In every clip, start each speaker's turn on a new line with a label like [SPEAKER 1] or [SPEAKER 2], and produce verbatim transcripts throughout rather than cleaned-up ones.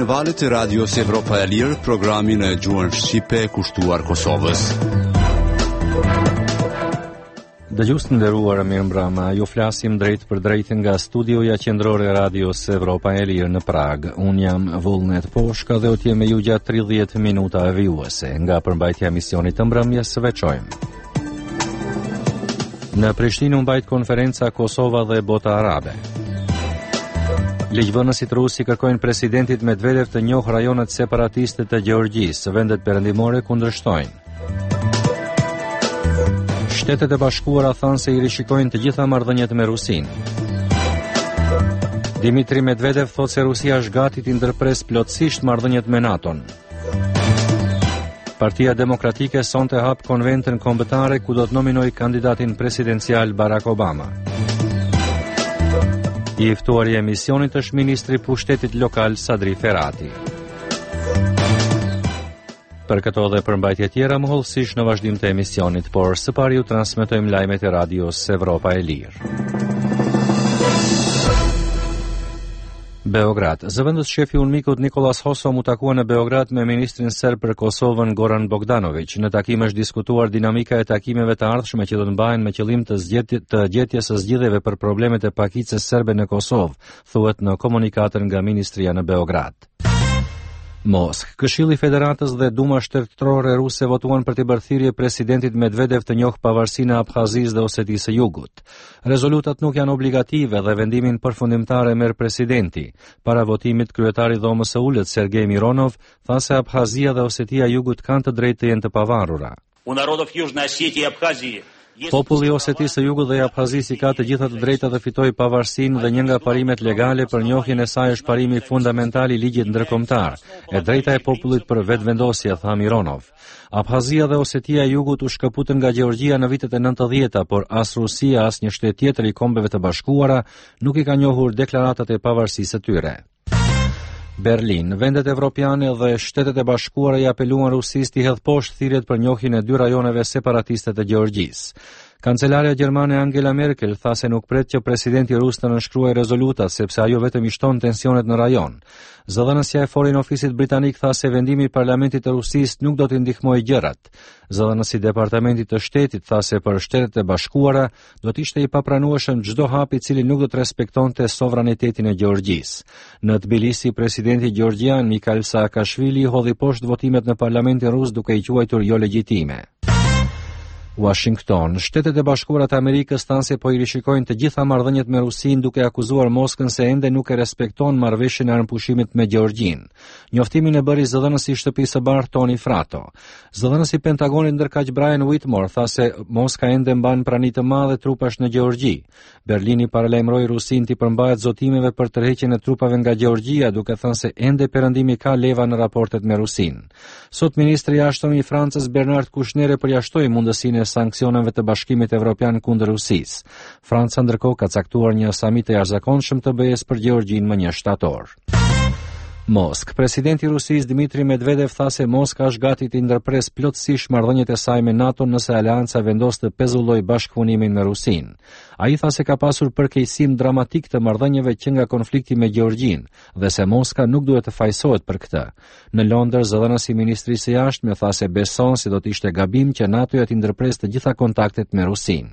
[SPEAKER 1] në valët e radios Evropa e Lirë, programin e gjuhën shqipe kushtuar Kosovës.
[SPEAKER 2] Dëgjues të nderuar, mirëmbrëma. Ju flasim drejt për drejt nga studioja qendrore e radios Evropa e Lirë në Prag. Un jam Vullnet Poshka dhe u të jem me ju gjatë tridhjetë minuta e vijuese. Nga përmbajtja e misionit të mbrëmjes veçojmë. Në Prishtinë u mbajt konferenca Kosova dhe Bota Arabe. Ligjvënësit rusi kërkojnë presidentit Medvedev të njohë rajonet separatiste të Gjeorgjisë, vendet perëndimore kundërshtojnë. Shtetet e Bashkuara thanë se i rishikojnë të gjitha marrëdhëniet me Rusinë. Dmitri Medvedev thotë se Rusia është gati të ndërpresë plotësisht marrëdhëniet me NATO-n. Partia Demokratike sonte hap konventën kombëtare ku do të nominojë kandidatin presidencial Barack Obama. I ftuari e misionit është ministri i pushtetit lokal Sadri Ferati. Për këto dhe përmbajtje tjera mohëllësisht në vazhdim të emisionit, por së pari ju transmetojmë lajmet e radios Evropa e Lirë. Beograd. Zëvendës shefi unmikut Nikolas Hosom u takua në Beograd me ministrin serb për Kosovën Goran Bogdanović. Në takim është diskutuar dinamika e takimeve të ardhshme që do të mbahen me qëllim të zgjedhjet të gjetjes së zgjidhjeve për problemet e pakicës serbe në Kosovë, thuhet në komunikatën nga ministria në Beograd. Moskë. Këshilli Federatës dhe Duma Shtetërore Ruse votuan për të bërë thirrje presidentit Medvedev të njohë pavarësinë e Abkhazisë dhe Osetisë së Jugut. Rezolutat nuk janë obligative dhe vendimin përfundimtar e merr presidenti. Para votimit, kryetari i Dhomës së Ulët Sergej Mironov tha se Abkhazia dhe Osetia e Jugut kanë të drejtë të jenë të pavarura.
[SPEAKER 3] U narodov Južne Osetije i Abkhazije
[SPEAKER 2] Populli i Osetisë së Jugut dhe i Abkhazisë ka të gjitha të drejtat të fitojë pavarësinë dhe një nga parimet legale për njohjen e saj është parimi fundamental i ligjit ndërkombëtar, e drejta e popullit për vetëvendosje, tha Mironov. Abkhazia dhe Osetia e Jugut u shkëputën nga Gjeorgjia në vitet e nëntëdhjetë, por as Rusia as një shtet tjetër i Kombeve të Bashkuara nuk i ka njohur deklaratat e pavarësisë së tyre. Berlin. Vendet evropiane dhe Shtetet e Bashkuara i apeluan Rusisë të hedhë poshtë thirrjet për njohjen e dy rajoneve separatiste të Gjeorgjisë. Kancelarja gjermane Angela Merkel tha se nuk pret që presidenti rus të nënshkruajë rezoluta sepse ajo vetëm i shton tensionet në rajon. Zëdhënësja e Foreign Office-it britanik tha se vendimi i parlamentit të Rusisë nuk do të ndihmojë gjërat. Zëdhënësi i departamentit të shtetit tha se për Shtetet e Bashkuara do të ishte i papranueshëm çdo hap i cili nuk do të respektonte sovranitetin e Gjeorgjisë. Në Tbilisi, presidenti gjeorgjian Mikhail Saakashvili hodhi poshtë votimet në parlamentin rus duke i quajtur jo legjitime. Washington. Shtetet e Bashkuara të Amerikës thanë se po i rishikojnë të gjitha marrëdhëniet me Rusinë duke akuzuar Moskën se ende nuk e respekton marrëveshjen e armëpushimit me Gjeorgjinë. Njoftimin e bëri zëdhënësi i shtëpisë së bardhë Tony Frato. Zëdhënësi i Pentagonit ndërkaq Brian Whitmore tha se Moska ende mban prani të madhe trupash në Gjeorgji. Berlini paralajmëroi Rusinë të përmbahet zotimeve për tërheqjen e trupave nga Gjeorgjia, duke thënë se ende perëndimi ka leva në raportet me Rusinë. Sot ministri i jashtëm i Francës Bernard Kouchner përjashtoi mundësinë sanksioneve të Bashkimit Evropian kundër Rusisë. Franca ndërkohë ka caktuar një samit të jashtëzakonshëm të B E-s për Gjeorgjinë më një shtator. Moskë. Presidenti i Rusisë Dmitri Medvedev tha se Moska është gati të ndërpresë plotësisht marrëdhëniet e saj me NATO nëse aleanca vendos të pezullojë bashkëpunimin me Rusinë. Ai tha se ka pasur përkeqësim dramatik të marrëdhënieve që nga konflikti me Gjeorgjinë dhe se Moska nuk duhet të fajsohet për këtë. Në Londër, zëdhënësi i Ministrisë së Jashtme tha se beson se do të ishte gabim që NATO-ja të ndërpresë të gjitha kontaktet me Rusinë.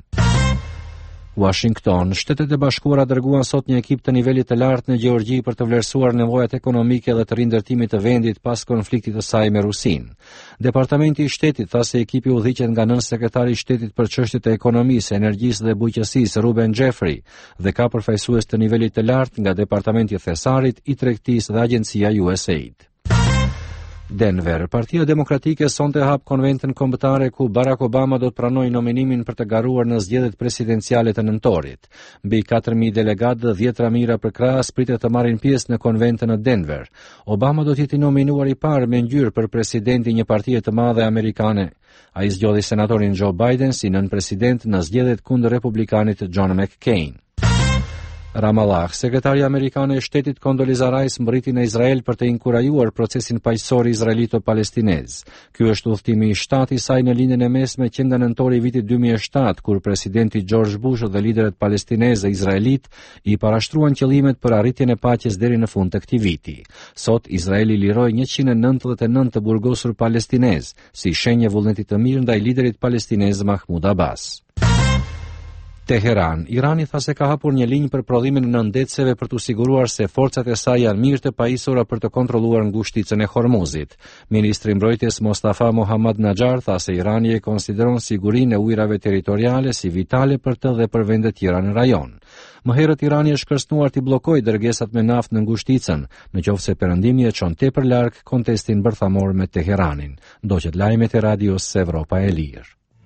[SPEAKER 2] Washington. Shtetet e Bashkuara dërguan sot një ekip të nivelit të lartë në Gjeorgji për të vlerësuar nevojat ekonomike dhe të rindërtimit të vendit pas konfliktit të saj me Rusinë. Departamenti i shtetit tha se ekipi udhëhiqet nga nën sekretari i shtetit për çështjet e ekonomisë, energjisë dhe bujqësisë Ruben Jeffrey dhe ka përfaqësues të nivelit të lartë nga Departamenti i Thesarit, i Tregtisë dhe Agjencia U S A I D. Denver. Partia Demokratike sonte hap konventën kombëtare ku Barack Obama do të pranojë nominimin për të garuar në zgjedhjet presidenciale të nëntorit. Mbi katër mijë delegatë dhe dhjetra mijëra për krahas pritet të marrin pjesë në konventën në Denver. Obama do të jetë nominuar i parë me ngjyrë për presidenti një partie të madhe amerikane. Ai zgjodhi senatorin Joe Biden si nën president në zgjedhjet kundër republikanit John McCain. Ramallah, sekretari amerikan e shtetit Condoleezza Rice mbriti në Izrael për të inkurajuar procesin paqësor izraelito-palestinez. Ky është udhëtimi i shtatë i saj në lindjen e mesme që nga nëntori i vitit dy mijë e shtatë, kur presidenti George Bush dhe liderët palestinez dhe izraelit i parashtruan qëllimet për arritjen e paqes deri në fund të këtij viti. Sot Izraeli liroi njëqind e nëntëdhjetë e nëntë të burgosur palestinez, si shenjë vullneti të mirë ndaj liderit palestinez Mahmoud Abbas. Teheran. Irani tha se ka hapur një linjë për prodhimin e nëndetëseve për të siguruar se forcat e saj janë mirë të pajisura për të kontrolluar ngushticën e Hormuzit. Ministri i Mbrojtjes Mostafa Mohammad Najar tha se Irani e konsideron sigurinë e ujrave territoriale si vitale për të dhe për vende tjera në rajon. Më herët Irani është kërcënuar t'i bllokojë dërgesat me naftë në ngushticën, nëse perëndimi e çon tepër larg kontestin bërthamor me Teheranin. Ndoqet lajmet e radios Evropa e Lirë.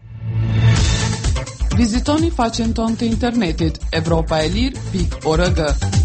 [SPEAKER 4] Vizitoni faqen tonë të internetit evropa e lirë pikë org.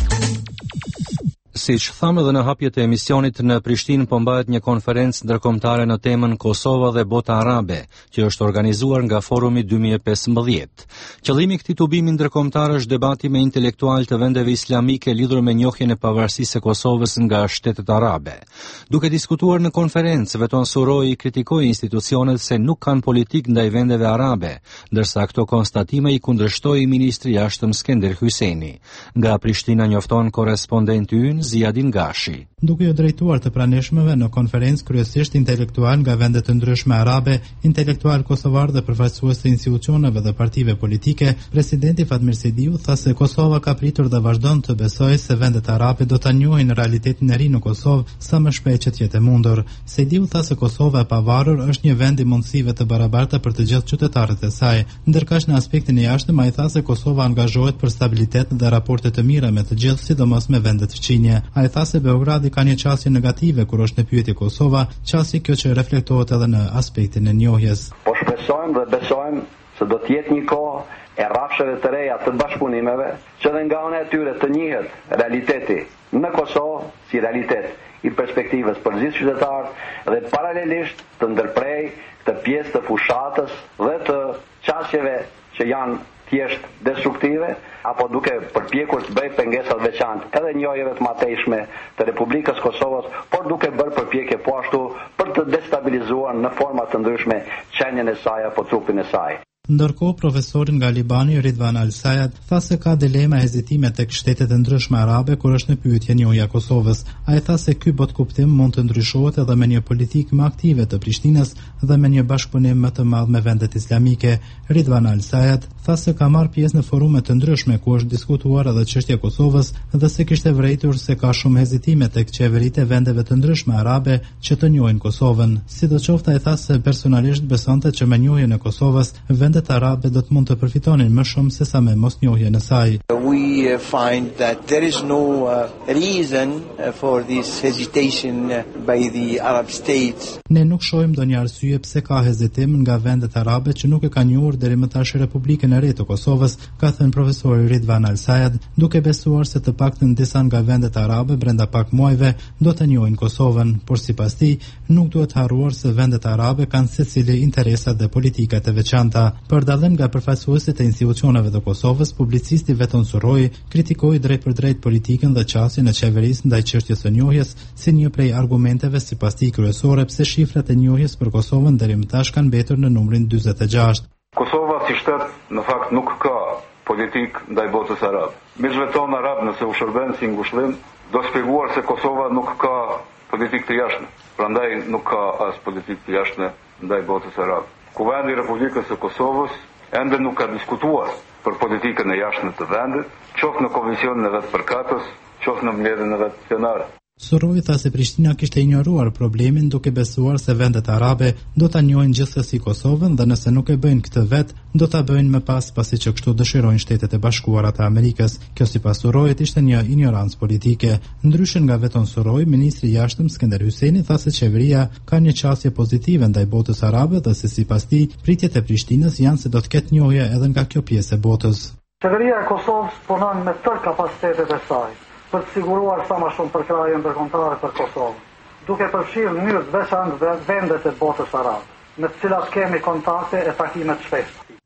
[SPEAKER 2] Siç thamë edhe në hapjet e emisionit, në Prishtinë po mbahet një konferencë ndërkombëtare në temën Kosova dhe bota arabe, që është organizuar nga Forumi dy mijë e pesëmbëdhjetë. Qëllimi i këtij tubimi ndërkombëtar është debati me intelektual të vendeve islamike lidhur me njohjen e pavarësisë së Kosovës nga shtetet arabe. Duke diskutuar në konferencë, Veton Suroi kritikoi institucionet se nuk kanë politikë ndaj vendeve arabe, ndërsa këto konstatime i kundërshtoi ministri i jashtëm Skender Hyjseni. Nga Prishtina njofton korrespondenti ynë Ziadin Gashi.
[SPEAKER 5] Duke u drejtuar të pranishmëve në konferencë kryesisht intelektual nga vende të ndryshme arabe, intelektual kosovar dhe përfaqësues të institucioneve dhe partive politike, presidenti Fatmir Sejdiu tha se Kosova ka pritur dhe vazhdon të besojë se vendet arabe do ta njohin realitetin e ri në Kosovë sa më shpejt që të jetë mundur. Sejdiu tha se Kosova e pavarur është një vend i mundësive të barabarta për të gjithë qytetarët e saj. Ndërkaq në aspektin e jashtëm ai tha se Kosova angazhohet për stabilitet dhe raporte të mira me të gjithë, sidomos me vendet fqinje. Ai tha se Beogradi ka një qasje negative kur është në pyetje Kosova, qasje kjo që reflektohet edhe në aspektin e njohjes.
[SPEAKER 6] Po shpresojmë dhe besojmë se do të jetë një kohë e rrafshëve të reja të bashkëpunimeve, që dhe nga ana e tyre të njihet realiteti në Kosovë si realitet i perspektivës për gjithë qytetarët dhe paralelisht të ndërprej të pjesë të fushatës dhe të qasjeve që janë thjesht destruktive, apo duke përpjekur të bëj pengesa të veçantë edhe njojeve të matejshme të Republikës Kosovës, por duke bërë përpjekje po ashtu për të destabilizuar në forma të ndryshme qenien e saj apo trupin e saj.
[SPEAKER 5] Ndërkohë, profesorin nga Libani, Ridvan Al-Sayad, tha se ka dilema e hezitime tek shtetet e ndryshme arabe kur është në pyetje njohja e Kosovës. Ai tha se ky botkuptim mund të ndryshohet edhe me një politikë më aktive të Prishtinës dhe me një bashkëpunim më të madh me vendet islamike. Ridvan Al-Sayad tha se ka marrë pjesë në forume të ndryshme ku është diskutuar edhe çështja e Kosovës dhe se kishte vërejtur se ka shumë hezitime tek qeveritë e vendeve të ndryshme arabe që të njohin Kosovën. Sidoqoftë, ai tha se personalisht besonte që me njohjen e Kosovës vendet arabe do të mund të përfitonin më shumë se sa me mosnjohjen e saj.
[SPEAKER 7] We find that there is no uh, reason for this hesitation by the Arab states.
[SPEAKER 5] Ne nuk shohim ndonjë arsye pse ka hezitim nga vendet arabe që nuk e kanë njohur deri më tash Republikën e Re të Kosovës, ka thënë profesori Ridvan Al-Sayad, duke besuar se të paktën disa nga vendet arabe brenda pak muajve do të njohin Kosovën, por sipas tij nuk duhet harruar se vendet arabe kanë secili interesat dhe politikat e veçanta. Për dallim nga përfaqësuesit e institucioneve të Kosovës, publicisti Veton Suroi kritikoi drejt për drejt politikën dhe qasjen e qeverisë ndaj çështjes së njohjes si një prej argumenteve sipas tij kryesore pse shifrat e njohjes për Kosovën deri më tash kanë mbetur në numrin dyzet e gjashtë.
[SPEAKER 8] Kosova si shtet në fakt nuk ka politikë ndaj botës arabe. Miqve tonë arab nëse u shërben si ngushëllim, do shpjeguar se Kosova nuk ka politikë të jashtme. Prandaj nuk ka as politikë të jashtme ndaj botës arabe. Kuvendi i Republikës së Kosovës ende nuk ka diskutuar për politikën e jashtme të vendit, qoftë në komisionin e vet përkatës, qoftë në mbledhjen e vet plenare.
[SPEAKER 5] Suroi tha se Prishtina kishte ignoruar problemin duke besuar se vendet arabe do ta njohin gjithsesi Kosovën dhe nëse nuk e bëjnë këtë vet, do ta bëjnë më pas pasi që kështu dëshirojnë Shtetet e Bashkuara të Amerikës. Kjo sipas Suroit ishte një ignorancë politike. Ndryshe nga Veton Suroi, ministri i jashtëm Skender Hyjseni tha se qeveria ka një qasje pozitive ndaj botës arabe dhe se sipas tij pritjet e Prishtinës janë se do të ketë njohje edhe nga kjo pjesë e botës.
[SPEAKER 9] Qeveria e Kosovës punon me tërë kapacitetet e saj për të siguruar sa më shumë përkrahje ndërkombëtare për Kosovën, duke përfshirë në mënyrë të veçantë vendet e botës arabe, me të cilat kemi kontakte e takime të shpeshta.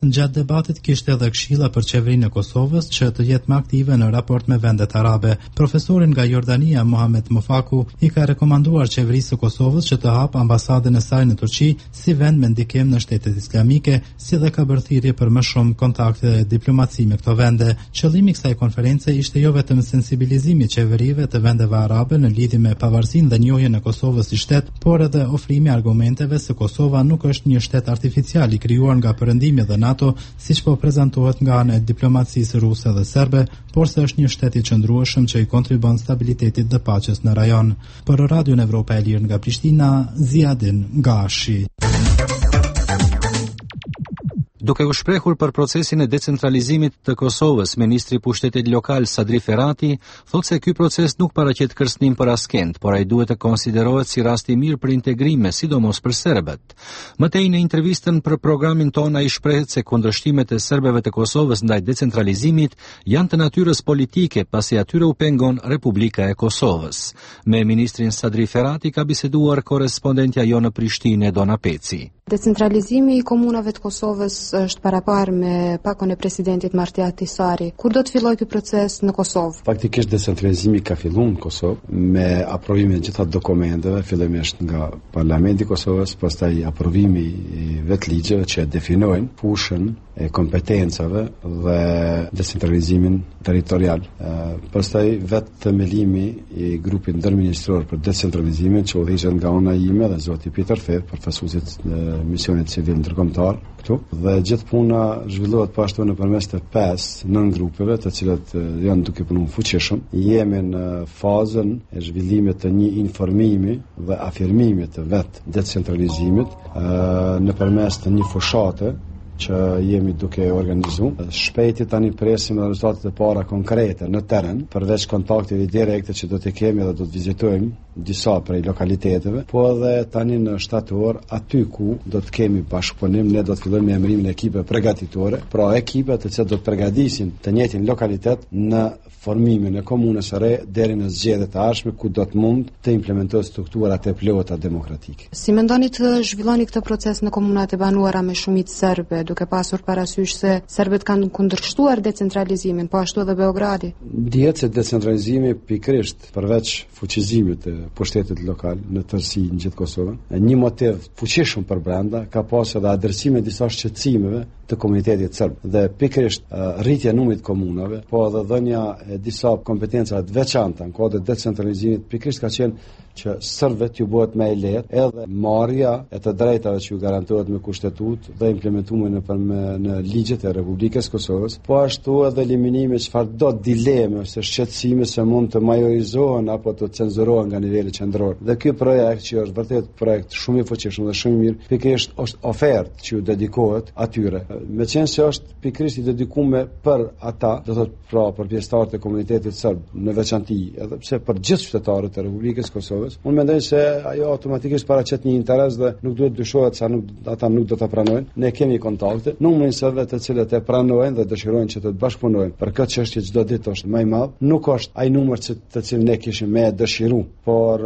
[SPEAKER 5] Gjatë debatit kishte edhe këshilla për qeverinë e Kosovës që të jetë më aktive në raport me vendet arabe. Profesorin nga Jordania, Mohamed Mofaku, i ka rekomanduar qeverisë së Kosovës që të hapë ambasadën e saj në Turqi si vend me ndikim në shtetet islamike, si dhe ka bërthirrje për më shumë kontakte dhe diplomaci me këto vende. Qëllimi i kësaj konference ishte jo vetëm sensibilizimi i qeverive të vendeve arabe në lidhje me pavarësinë dhe njohjen e Kosovës si shtet, por edhe ofrimi argumenteve se Kosova nuk është një shtet artificial i krijuar nga perëndimi dhe NATO, siç po prezantohet nga ana e diplomacisë ruse dhe serbe, por se është një shtet i qëndrueshëm që i kontribon stabilitetit dhe paqes në rajon. Për Radion Evropa e Lirë nga Prishtina, Ziadin Gashi.
[SPEAKER 2] Duke u shprehur për procesin e decentralizimit të Kosovës, ministri i pushtetit lokal Sadri Ferrati thotë se ky proces nuk paraqet kërcënim për askënd, por ai duhet të konsiderohet si rast i mirë për integrime, sidomos për serbët. Mëtej në intervistën për programin ton ai shprehet se kundërshtimet e serbëve të Kosovës ndaj decentralizimit janë të natyrës politike, pasi atyre u pengon Republika e Kosovës. Me ministrin Sadri Ferrati ka biseduar korrespondentja jo në Prishtinë, Dona Peci.
[SPEAKER 10] Decentralizimi i komunave të Kosovës është paraparë me pakon e presidentit Marti Ahtisaari. Kur do të fillojë ky proces në Kosovë?
[SPEAKER 11] Faktikisht decentralizimi ka filluar në Kosovë me aprovimin e gjitha dokumenteve, fillimisht nga Parlamenti i Kosovës, pastaj aprovimi i vetë ligjeve që definojnë fushën e kompetencave dhe decentralizimin territorial. Pastaj vetë themelimi i grupit ndërministror për decentralizimin që udhëhiqet nga ana ime dhe zoti Peter Feth, përfaqësuesit misionit civil ndërkombëtar këtu, dhe gjithë puna zhvillohet po ashtu nëpërmes të pesë nën grupeve, të cilat janë duke punuar fuqishëm. Jemi në fazën e zhvillimit të një informimi dhe afirmimit të vetë decentralizimit nëpërmes të një fushate që jemi duke organizuar. Shpejti tani presim rezultatet e para konkrete në terren, përveç kontakteve direkte që do të kemi dhe do të vizitojmë disa prej lokaliteteve, po edhe tani në shtator aty ku do të kemi bashkëpunim, ne do të fillojmë me emërimin e ekipe përgatitore, pra ekipe të cilat do të përgatisin të njëjtin lokalitet në formimin e komunës së re deri në zgjedhjet e ardhshme, ku do të mund të implementojë strukturat e plota demokratike.
[SPEAKER 10] Si mendoni të zhvilloni këtë proces në komunat e banuara me shumicë serbe, duke pasur parasysh se serbët kanë kundërshtuar decentralizimin, po ashtu edhe Beogradi?
[SPEAKER 11] Dihet se decentralizimi pikërisht përveç fuqizimit të pushtetit lokal në tërësi në gjithë Kosovën, një motiv fuqishëm për brenda ka pasur edhe adresime disa shqetësimeve të komunitetit serb dhe pikërisht rritja e numrit komunave, po edhe dhënia e disa kompetenca të veçanta në kohë të decentralizimit pikërisht ka qenë që serbëve ju bëhet më e lehtë edhe marrja e të drejtave që ju garantohet me kushtetut dhe implementuar në për me, në ligjet e Republikës Kosovës, po ashtu edhe eliminimi çfarëdo dileme ose shqetësime se mund të majorizohen apo të cenzurohen nga niveli qendror. Dhe ky projekt që është vërtet projekt shumë i fuqishëm dhe shumë i mirë, pikërisht është ofertë që ju dedikohet atyre. Meqenëse se është pikërisht i dedikuar për ata, do thotë pra për pjesëtarët e komunitetit serb në veçanti, edhe pse për gjithë qytetarët e Republikës Kosovës, unë mendoj se ajo automatikisht paraqet një interes dhe nuk duhet dyshohet se nuk, ata nuk do ta pranojnë. Ne kemi kontakte, numri i servëve të cilët e pranojnë dhe dëshirojnë që të të bashkëpunojnë për këtë çështje çdo ditë është më i madh. Nuk është ai numër që të cilin ne kishim me dëshiru, por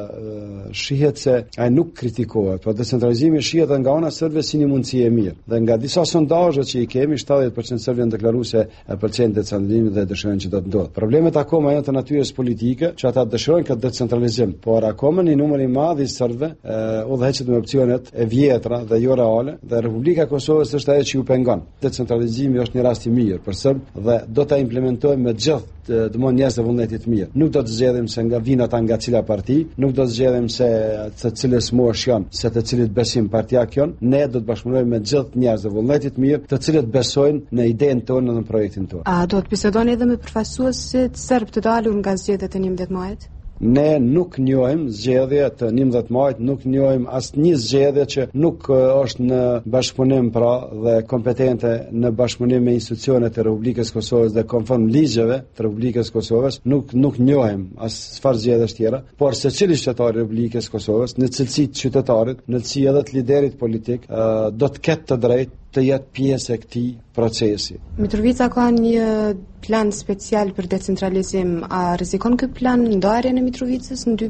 [SPEAKER 11] uh, shihet se ai nuk kritikohet, por decentralizimi shihet edhe nga ana e servëve si një mundësi e mirë. Dhe nga disa sondazhe që i kemi, shtatëdhjetë përqind serbë janë deklaruar se e përqendin decentralizimin dhe dëshirojnë që do të ndodhë. Problemet akoma janë të natyrës politike, që ata dëshirojnë këtë decentralizim, por akoma një numër i madh i serbëve udhëheqet me opsionet e vjetra dhe jo reale, dhe Republika e Kosovës është ajo që ju pengon. Decentralizimi është një rast i mirë për serbë dhe do ta implementojmë me gjithë të mund njerëz të vullnetit mirë. Nuk do të zgjedhim se nga vin ata nga cila parti, nuk do të zgjedhim se të cilës mosh janë, se të cilit besim partia kjon. Ne do të bashkëpunojmë me gjithë njerëz të vullnetit mirë, të cilët besojnë në idenë tonë dhe në projektin tonë.
[SPEAKER 10] A do të bisedoni edhe me përfaqësuesit serb të dalur nga zgjedhjet e njëmbëdhjetë majit?
[SPEAKER 11] Ne nuk njohim zgjedhje të njëmbëdhjetë majit, nuk njohim asnjë zgjedhje që nuk është në bashkëpunim pra dhe kompetente në bashkëpunim me institucionet e Republikës Kosovës dhe konform ligjeve të Republikës Kosovës, nuk nuk njohim as çfarë zgjedhjesh tjera, por secili qytetar i Republikës Kosovës, në cilësi të qytetarit, në cilësi edhe të liderit politik, do të ketë të drejtë të jetë pjesë e këtij procesi.
[SPEAKER 10] Mitrovica ka një plan special për decentralizim. A rrezikon ky plan ndarjen e Mitrovicës në dy pjesë?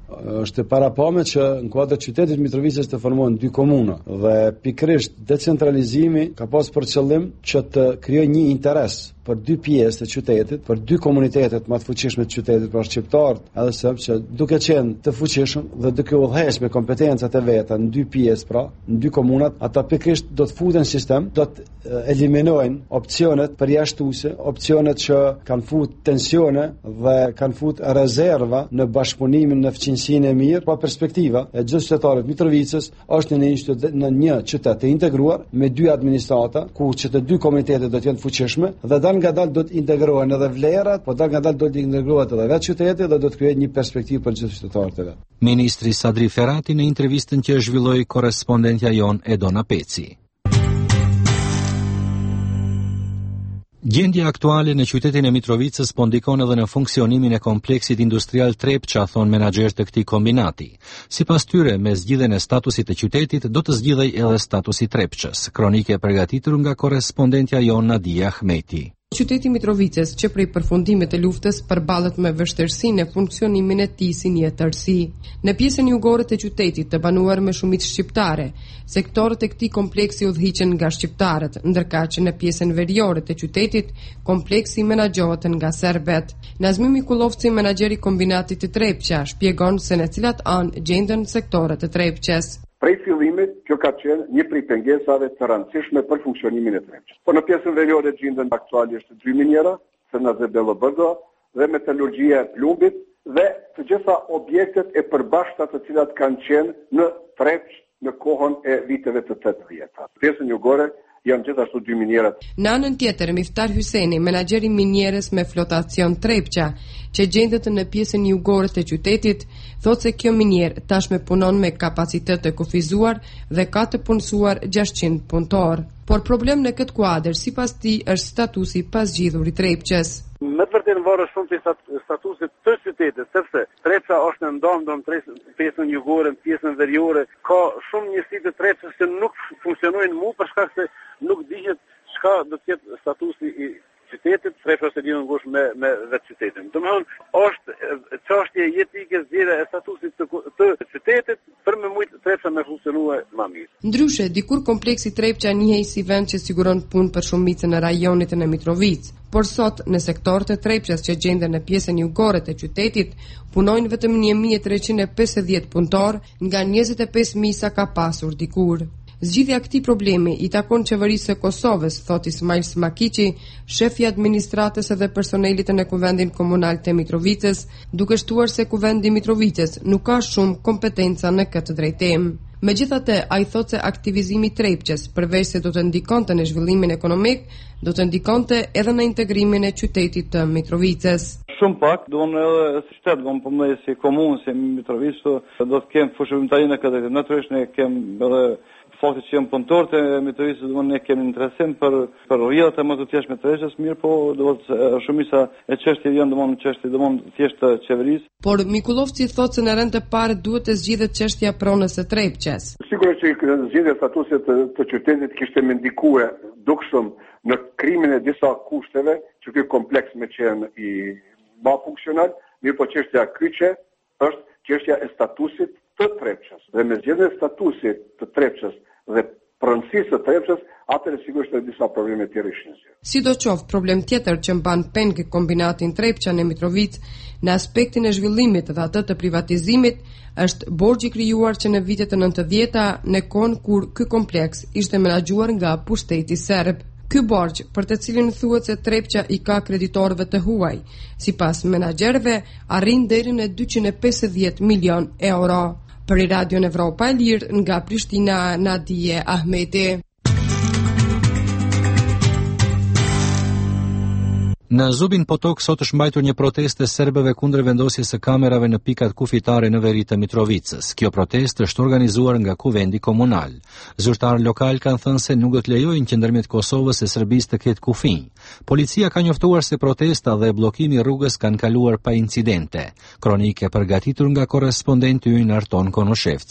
[SPEAKER 11] është e parapame që në kuadër qytetit Mitrovicës të formohen dy komuna dhe pikërisht decentralizimi ka pas për qëllim që të krijojë një interes për dy pjesë të qytetit, për dy komunitetet më të fuqishme të qytetit, për shqiptarët, edhe sepse që duke qenë të fuqishëm dhe duke udhëhequr me kompetencat e veta në dy pjesë, pra, në dy komunat, ata pikërisht do të futen në sistem, do të eliminojnë opsionet përjashtuese, opsionet që kanë fut tensione dhe kanë fut rezerva në bashkëpunimin në fqinjsinë e mirë, pa perspektiva e gjithë qytetarëve të Mitrovicës është në një, në një qytet të integruar me dy administrata, ku që të dy komunitetet do të jenë fuqishme dhe dal nga dal do të integrohen edhe vlerat, po dal nga dal do të integrohet edhe vetë qyteti dhe do të krijojë një perspektivë për gjithë qytetarët e vet.
[SPEAKER 2] Ministri Sadri Ferrati në intervistën që zhvilloi korrespondentja jon Edona Peci. Gjendja aktuale në qytetin e Mitrovicës po ndikon edhe në funksionimin e kompleksit industrial Trepça, thon menaxher të këtij kombinati. Sipas tyre, me zgjidhjen e statusit të qytetit do të zgjidhej edhe statusi Trepçës. Kronike e përgatitur nga korrespondentja jon Nadia Ahmeti.
[SPEAKER 12] Qyteti Mitrovicës, që prej përfundimit të luftës përballet me vështirësinë e funksionimin e tij si një tërësi. Në pjesën jugore të qytetit, të banuar me shumicë shqiptare, sektorët e këtij kompleksi udhëhiqen nga shqiptarët, ndërkaq që në pjesën veriore të qytetit, kompleksi menaxhohet nga serbët. Nazmi Mikullovci, menaxheri i kombinatit të Trepça, shpjegon se në cilat anë gjenden sektorët e Trepçës.
[SPEAKER 13] Prej fillimit, kjo ka qenë një prej pengesave të rëndësishme për funksionimin e Trepçës. Po në pjesën veriore gjenden aktualisht dy minjera, Sënaze Bello Bërdo dhe metalurgjia e plumbit dhe të gjitha objektet e përbashkëta të cilat kanë qenë në Trepçë në kohën e viteve të tetëdhjetat. Pjesën jugore janë gjithashtu dy minjerat.
[SPEAKER 12] Në anën tjetër, Miftar Hyseni, menaxheri i minjerës me flotacion Trepça, që gjendet në pjesën jugore të qytetit, thotë se kjo minjer tashmë punon me kapacitet të kufizuar dhe ka të punësuar gjashtëqind punëtor. Por problem në këtë kuadër, sipas tij, është statusi pas zgjidhur i Trepçës.
[SPEAKER 14] Me të vërtetë varet shumë prej statusit të qytetit, sepse Trepça është në ndomë në pjesën jugore, në pjesën veriore, ka shumë njësi të Trepçës që nuk funksionojnë mu për shkak se nuk dihet çka do të jetë statusi i qytetit. Trepça është lidhur ngushtë me me vetë qytetin. Domthonë, është çështje jetike zgjidhja e statusit të, të qytetit për me mujt Trepça me funksionue më mirë.
[SPEAKER 12] Ndryshe, dikur kompleksi Trepça njihej si vend që siguron punë për shumicën e rajonit në Mitrovicë, por sot në sektorët e Trepçës që gjenden në pjesën jugore të qytetit, punojnë vetëm një mijë e treqind e pesëdhjetë punëtor nga njëzet e pesë mijë sa ka pasur dikur. Zgjidhja këtij problemi i takon qeverisë së Kosovës, thot Ismail Smakiqi, shefi i administratës dhe personelit në Kuvendin Komunal të Mitrovicës, duke shtuar se Kuvendi i Mitrovicës nuk ka shumë kompetenca në këtë drejtim. Megjithatë, ai thotë se aktivizimi i Trepçës, përveç se do të ndikonte në zhvillimin ekonomik, do të ndikonte edhe në integrimin e qytetit të Mitrovicës.
[SPEAKER 14] Shumë pak, do në edhe si qytet, do në përmëdhe si komunë, si Mitrovicë, do të kemë fushërimtari në këtë, natyrisht ne kemë edhe fakti që jam punëtor të Mitrovicës, do ne kemi interesim për për rrjetet e më të thjeshtë me Trepçës, mirë, po do të shumica e çështjeve janë domosdoshmë çështje domosdoshmë thjesht të qeverisë.
[SPEAKER 12] Por Mikullovci thotë se në rend të parë duhet të zgjidhet çështja e pronës së Trepçës.
[SPEAKER 13] Sigurisht që zgjidhja e statusit të, të qytetit kishte më ndikuar dukshëm në krimin e disa kushteve që ky kompleks me qenë i ma funksional, mirë, po çështja kryqe është çështja e statusit të Trepçës. Dhe me zgjedhjen e statusit të Trepçës dhe pronësisë së Trepçës, atëherë sigurisht ka disa probleme tjera ishin.
[SPEAKER 12] Sidoqoftë, problem tjetër që mban peng kombinatin Trepça në Mitrovicë në aspektin e zhvillimit dhe atë të privatizimit është borxhi krijuar që në vitet e nëntëdhjeta në kohën kur ky kompleks ishte menaxhuar nga pushteti serb. Ky borxh, për të cilin thuhet se Trepça i ka kreditorëve të huaj, sipas menaxherëve, arrin deri në dyqind e pesëdhjetë milion euro. Për Radion Evropa e Lirë nga Prishtina, Nadia Ahmeti.
[SPEAKER 2] Në Zubin Potok sot është mbajtur një protestë serbëve kundër vendosjes së kamerave në pikat kufitare në veri të Mitrovicës. Kjo protestë është organizuar nga Kuvendi Komunal. Zyrtarë lokal kanë thënë se nuk do të lejojnë që ndërmjet Kosovës e Serbisë të ketë kufi. Policia ka njoftuar se protesta dhe bllokimi i rrugës kanë kaluar pa incidente. Kronike përgatitur nga korrespondenti ynë Arton Konoshevci.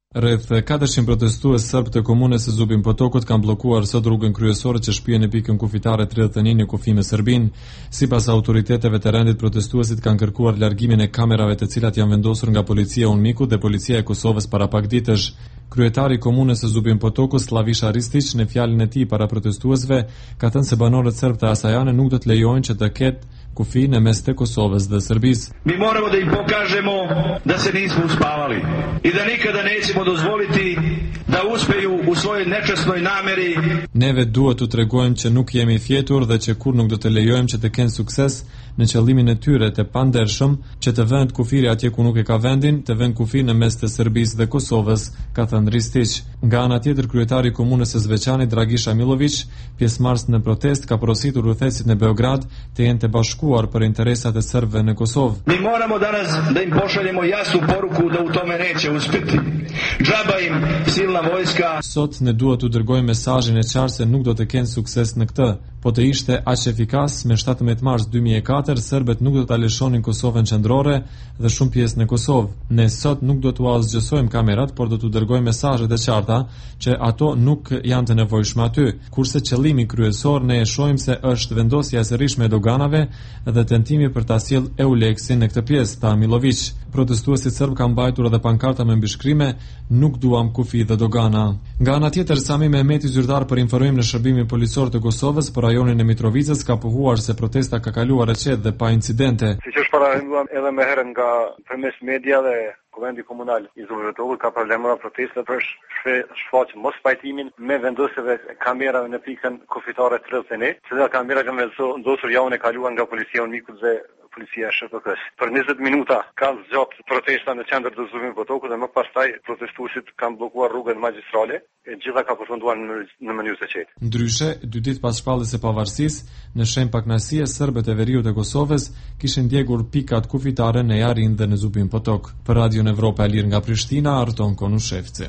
[SPEAKER 15] Rreth katërqind protestues serb të komunës së Zubin Potokut kanë bllokuar sot rrugën kryesore që shpihen në pikën kufitare tridhjetë e një në kufi me Serbinë. Sipas autoriteteve të rendit, protestuesit kanë kërkuar largimin e kamerave të cilat janë vendosur nga policia e Unmiku dhe policia e Kosovës para pak ditësh. Kryetari i komunës së Zubin Potokut, Slavisha Ristic, në fjalën e tij para protestuesve, ka thënë se banorët serb të Asajane nuk do të lejojnë që të ketë kufi në mes të Kosovës dhe Srbisë.
[SPEAKER 3] Mi moramo da im pokažemo da se nismo uspavali i da nikada nećemo dozvoliti da uspeju u svojoj nečasnoj nameri.
[SPEAKER 15] Neve duhet të tregojmë që nuk jemi fjetur dhe që kur nuk do të lejojmë që të kenë sukses në qëllimin e tyre të pandershëm që të vënë kufiri atje ku nuk e ka vendin, të vënë kufi në mes të Serbisë dhe Kosovës, ka thënë Ristic. Nga ana tjetër, kryetari i komunës së Zveçanit, Dragisha Milović, pjesëmarrës në protest, ka porositur udhëheqësit në Beograd të jenë të bashkuar për interesat e serbëve në Kosovë.
[SPEAKER 3] Mi moramo danas da im pošaljemo jasnu poruku da u tome neće uspjeti. Džaba im silna vojska.
[SPEAKER 15] Sot ne duhet të dërgojmë mesazhin e qartë se nuk do të kenë sukses në këtë. Po të ishte aq efikas, me shtatëmbëdhjetë mars dy mijë e katër, serbët nuk do ta lëshonin Kosovën qendrore dhe shumë pjesë në Kosovë. Ne sot nuk do t'u asgjësojmë kamerat, por do t'u dërgojmë mesazhet e qarta që ato nuk janë të nevojshme aty. Kurse qëllimi kryesor ne e shohim se është vendosja e sërrishme e doganave dhe tentimi për ta sjellë Euleksin në këtë pjesë, tha Milović. Protestuesit serb kanë mbajtur edhe pankarta me mbishkrime nuk duam kufi dhe dogana. Nga ana tjetër, Sami Mehmeti, zyrtar për informim në shërbimin policor të Kosovës për rajonin e Mitrovicës, ka pohuar se protesta ka kaluar e qetë dhe pa incidente.
[SPEAKER 14] Siç është paralajmëruar edhe më herët nga përmes media dhe Kuvendi komunal i Zubin Potokut ka problemuar protesta për shfaqje mos pajtimin me vendosjeve kamerave në pikën kufitare tridhjetë e një, që kamera kanë vendosur javën e kaluar nga policia e Unmikut dhe policia e sh p k-s. Për njëzet minuta ka zgjatur protesta në qendër të Zubin Potokut dhe më pastaj protestuesit kanë bllokuar rrugën magjistrale e gjitha ka përfunduar në mënyrë të qetë.
[SPEAKER 15] Ndryshe, dy ditë pas shpalljes së pavarësisë, në shenjë pakënaqësie, serbët e veriut e Kosovës kishin ndjekur pikat kufitare në Jarin dhe në Zubin Potok. Për Radio Evropa e Lirë nga Prishtina, Arton Konushevci.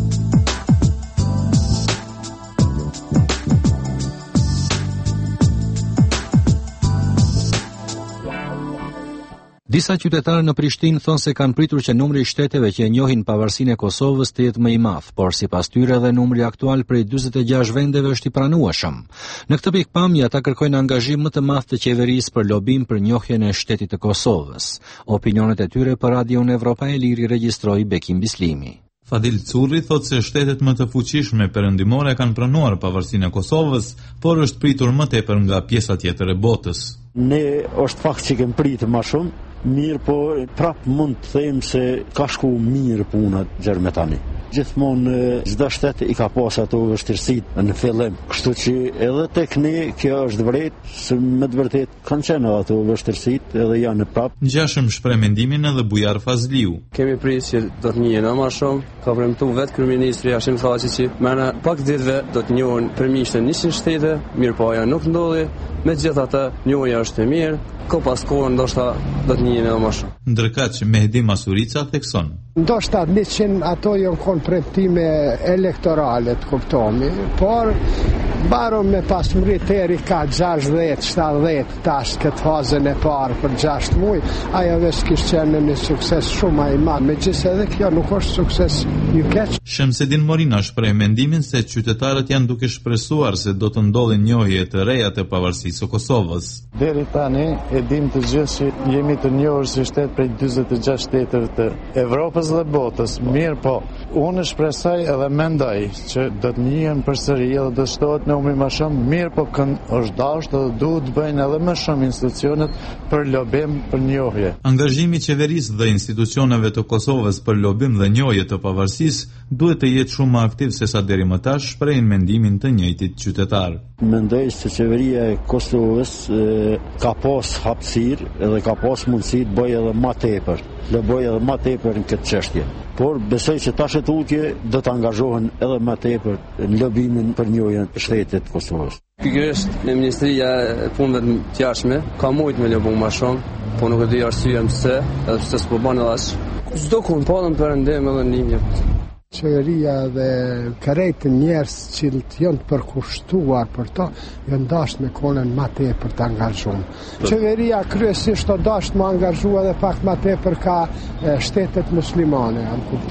[SPEAKER 2] Disa qytetarë në Prishtinë thonë se kanë pritur që numri i shteteve që e njohin pavarësinë e Kosovës të jetë më i madh, por sipas tyre edhe numri aktual prej dyzet e gjashtë vendeve është i pranueshëm. Në këtë pikpamje ata kërkojnë angazhim më të madh të qeverisë për lobim për njohjen e shtetit të Kosovës. Opinionet e tyre për Radio Evropa e Lirë regjistroi Bekim Bislimi.
[SPEAKER 16] Fadil Curri thot se shtetet më të fuqishme perëndimore kanë pranuar pavarësinë e Kosovës, por është pritur më tepër nga pjesa tjetër e botës.
[SPEAKER 17] Ne është fakt që kemë pritur më shumë, mirë po prap mund të them se ka shku mirë puna gjerë tani. Gjithmonë çdo shtet i ka pas ato vështirësitë në fillim, kështu që edhe tek ne kjo është vërtet se me të vërtet kanë qenë ato vështirësitë edhe janë prap.
[SPEAKER 16] Ngjashëm shpreh mendimin edhe Bujar Fazliu.
[SPEAKER 18] Kemi prisë që do të njihen më shumë, ka premtuar vetë kryeministri Hashim Thaçi që më pak ditëve do të njohin përmiqtë njëqind shtete, mirë po ajo nuk ndodhi. Megjithatë, njohja është e mirë, ko pas kohën ndoshta do të njihen më shumë.
[SPEAKER 16] Ndërkaq Mehdi Masurica thekson.
[SPEAKER 19] Ndoshta njëqind ato janë kon premtime elektorale të kuptomi, por baro me pas mriteri ka gjashtëdhjetë shtatëdhjetë tash këtë fazën e parë për gjashtë muaj, ajo vetë kishte qenë një sukses shumë i madh, megjithëse edhe kjo nuk është sukses i keq.
[SPEAKER 16] Shamsedin Morina shpreh mendimin se qytetarët janë duke shpresuar se do të ndodhin njohje të reja të pavarësisë së Kosovës.
[SPEAKER 20] Deri tani e dim të gjithë që jemi të njohur si shtet prej dyzet e gjashtë shteteve të Evropës dhe botës. Mirë po, unë shpresoj edhe mendoj që do të njihen përsëri edhe do të shtohet në më shumë, mirë po kënd është dashur dhe duhet të bëjnë edhe më shumë institucionet për lobim për njohje.
[SPEAKER 16] Angazhimi i qeverisë dhe institucioneve të Kosovës për lobim dhe njohje të pavarësisë duhet të jetë shumë më aktiv se sa deri më tash, shprehin mendimin të njëjtit qytetar.
[SPEAKER 17] Mendoj se qeveria e Kosovës e, ka pas hapësirë edhe ka pas mundësi të bëjë edhe më tepër, të bëjë edhe më tepër në këtë çështje. Por besoj që tash tutje do të angazhohen edhe më tepër në lobimin për njohjen e shtetit të Kosovës.
[SPEAKER 18] Pikërisht në Ministria e Punëve të Jashtme ka mujt me lobu më shumë, po nuk e di arsyeën pse, edhe pse s'po bën as. Çdo ku padën perëndim edhe në linjë.
[SPEAKER 19] Qeveria dhe kërejtë njerës që të janë të përkushtuar për to, janë dashtë me konën ma tepër të angazhuar. Qeveria kryesisht o dashtë më angazhua dhe pak ma tepër ka shtetet muslimane, am kupton.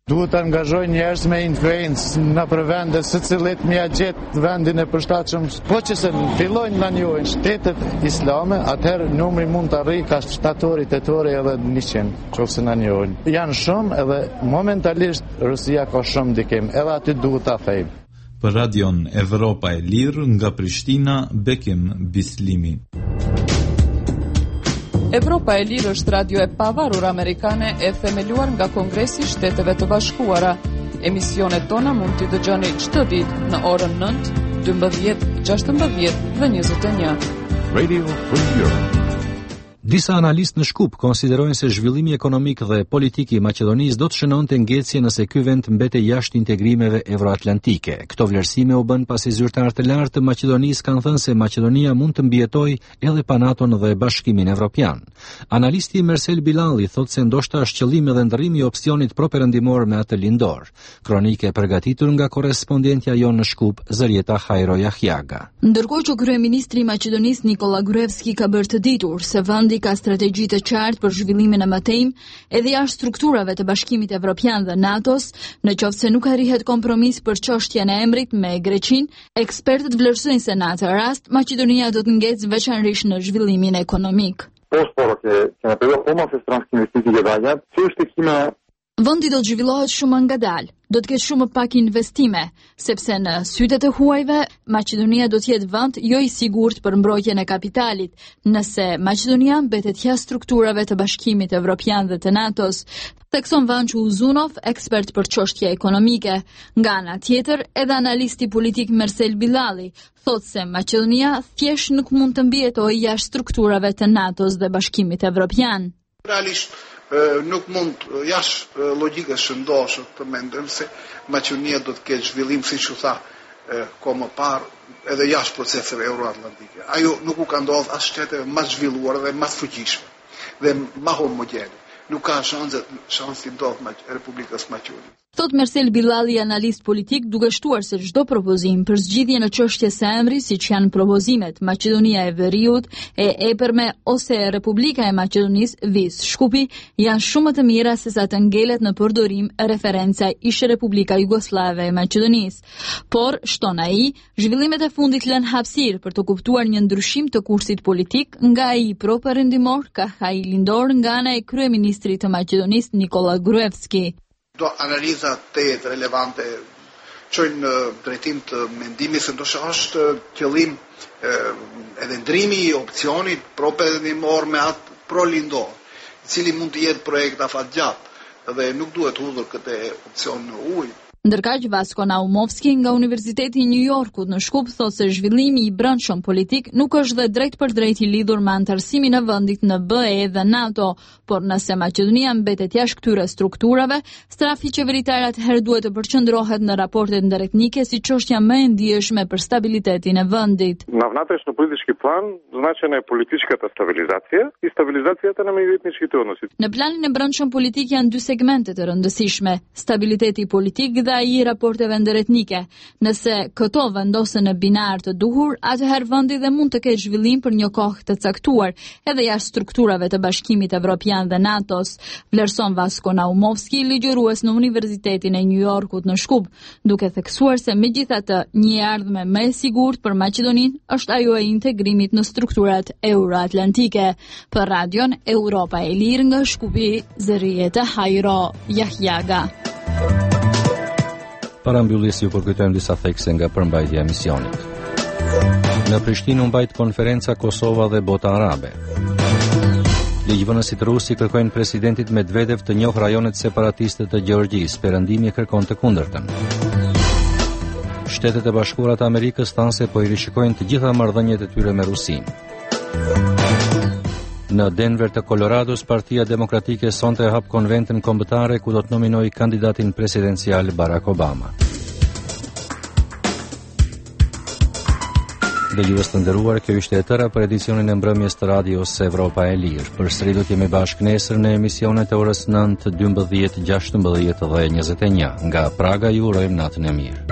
[SPEAKER 20] Duhet të angazhoj njerëz me influencë në për vende, se cilit mja gjetë vendin e përshtatshëm. Po që se fillojnë në njohin shtetet islame, atëherë numri mund të arrijë ka shtatori, tetori edhe njëqind, qofse në njohin. Janë shumë edhe momentalisht Rusia ka shumë ndikim, edhe aty duhet ta thejmë.
[SPEAKER 16] Për radion Evropa e Lirë nga Prishtina, Bekim Bislimi.
[SPEAKER 4] Evropa e Lirë është radio e pavarur amerikane e themeluar nga Kongresi i Shteteve të Bashkuara. Emisionet tona mund t'i dëgjoni çdo ditë në orën nëntë, dymbëdhjetë, gjashtëmbëdhjetë dhe njëzet e një.
[SPEAKER 1] Radio Free Europe.
[SPEAKER 2] Disa analistë në Shkup konsiderojnë se zhvillimi ekonomik dhe politik i Maqedonisë do të shënonte ngjecje nëse ky vend mbetej jashtë integrimeve euroatlantike. Këto vlerësime u bën pasi zyrtarët e lartë të Maqedonisë kanë thënë se Maqedonia mund të mbijetojë edhe pa NATO-n dhe Bashkimin Evropian. Analisti Mersel Bilali thotë se ndoshta është qëllimi dhe ndërrimi i opsionit properëndimor me atë lindor. Kronikë e përgatitur nga korrespondentja jonë në Shkup, Zërieta Hajro Jahjaga.
[SPEAKER 21] Ndërkohë që kryeministri i Maqedonisë Nikola Gruevski ka bërë të ditur se vendi ka strategji të qartë për zhvillimin e mëtejm edhe jashtë strukturave të Bashkimit Evropian dhe NATO-s, në qoftë se nuk arrihet kompromis për çështjen e emrit me Greqinë, ekspertët vlerësojnë se në atë rast Maqedonia do të ngecë veçanërisht në zhvillimin ekonomik.
[SPEAKER 22] Po sporo që që ne përdo poma se strans investicije vajat, që është kime
[SPEAKER 21] Vendi do të zhvillohet shumë ngadalë, do të ketë shumë pak investime, sepse në sytë të huajve, Maqedonia do të jetë vend jo i sigurt për mbrojtjen e kapitalit, nëse Maqedonia mbetet jashtë strukturave të Bashkimit Evropian dhe të NATO-s, thekson Vançu Uzunov, ekspert për çështje ekonomike. Nga ana tjetër, edhe analisti politik Mersel Bilali thotë se Maqedonia thjesht nuk mund të mbijetojë jashtë strukturave të NATO-s dhe Bashkimit Evropian.
[SPEAKER 23] Realisht nuk mund jashtë logjikës shëndoshë të mendojmë se Maqedonia do të ketë zhvillim, siç u tha ko më parë edhe jashtë proceseve euroatlantike. Ajo nuk u ka ndodhur as shtete më të zhvilluara dhe më të fuqishme dhe më homogene. Nuk ka shanse shansi ndodh Republikës Maqedonisë.
[SPEAKER 21] Thot Mersel Bilali, analist politik, duke shtuar se çdo propozim për zgjidhje në çështje së emri, siç janë propozimet Maqedonia e Veriut, e Epërme ose e Republika e Maqedonisë, Vis Shkupi, janë shumë më të mira se sa të ngelet në përdorim referenca Ish Republika Jugoslave e Maqedonisë. Por, shton ai, zhvillimet e fundit lënë hapësirë për të kuptuar një ndryshim të kursit politik nga ai pro-perëndimor ka haj lindor nga ana e kryeministrit të Maqedonisë Nikola Gruevski.
[SPEAKER 23] Do analiza të jetë relevante çojnë në drejtim të mendimit se ndoshta është qëllim edhe ndrimi i opsionit pro-perëndimor me atë pro-lindor, i cili mund të jetë projekt afatgjatë dhe nuk duhet hudhur këtë opsion në ujë.
[SPEAKER 21] Ndërkaq Vasko Naumovski nga Universiteti i New Yorkut në Shkup thotë se zhvillimi i brendshëm politik nuk është dhe drejt për drejt i lidhur me antarësimin e vendit në B E dhe NATO, por nëse Maqedonia mbetet jashtë këtyre strukturave, strafi qeveritar atëherë duhet të përqendrohet në raportet ndërretnike si çështja më e ndijshme për stabilitetin e vendit.
[SPEAKER 22] Na внатрешно политичki plan značajna je politička stabilizacija i stabilizacijata na međuetničkih odnosi.
[SPEAKER 21] Në planin e brendshëm politik janë dy segmente të rëndësishme: stabiliteti politik dhe ai i raporteve ndërretnike. Nëse këto vendosen në binar të duhur, atëherë vendi dhe mund të ketë zhvillim për një kohë të caktuar, edhe jashtë strukturave të Bashkimit Evropian dhe NATO-s, vlerëson Vasko Naumovski, ligjërues në Universitetin e New Yorkut në Shkup, duke theksuar se megjithatë një ardhmë më e sigurt për Maqedoninë është ajo e integrimit në strukturat euroatlantike. Për radion Europa e Lirë nga Shkupi, Zërieta Hajro Jahjaga.
[SPEAKER 2] Para mbylljes ju përkujtojmë disa thekse nga përmbajtja e misionit. Në Prishtinë u mbajt konferenca Kosova dhe bota arabe. Ligjvënësit rusi kërkojnë presidentit Medvedev të njohë rajonet separatiste të Gjeorgjisë, perëndimi kërkon të kundërtën. Shtetet e Bashkuara të Amerikës thanë se po i rishikojnë të gjitha marrëdhëniet e tyre me Rusinë. Në Denver të Colorados, Partia Demokratike sonte hap konventin kombëtare ku do të nominojë kandidatin presidencial Barack Obama. Dëgjues të nderuar, kjo ishte e tëra për edicionin e mbrëmjes të radios Evropa e Lirë. Përsëri do të jemi bashkë nesër në emisionet e orës nëntë, dymbëdhjetë, gjashtëmbëdhjetë dhe njëzet e një. Nga Praga ju urojmë natën e mirë.